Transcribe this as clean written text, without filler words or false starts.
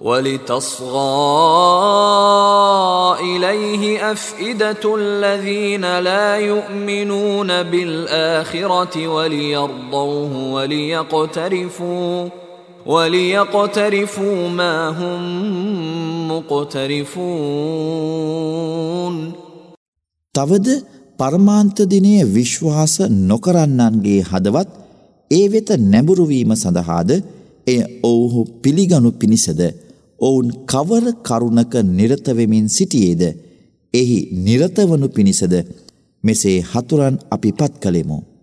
وَلِتَصْغَى إِلَيْهِ أَفْئِدَةُ الَّذِينَ لَا يُؤْمِنُونَ بِالْآخِرَةِ وَلِيَرْضَوْهُ وَلِيَقْتَرِفُوا مَا هُمْ مُقْتَرِفُونَ. තවද පරමාන්ත දිනයේ විශ්වාස නොකරන්නන්ගේ හදවත් ඒ වෙත නැඹුරු වීම සඳහාද එය ඔවුහු පිළිගනු පිණිසද ඔවුන් කවර කරුණක නිරත වෙමින් සිටියේද එහි නිරත වනු පිණිසද මෙසේ හතුරන් අපි පත් කළෙමු.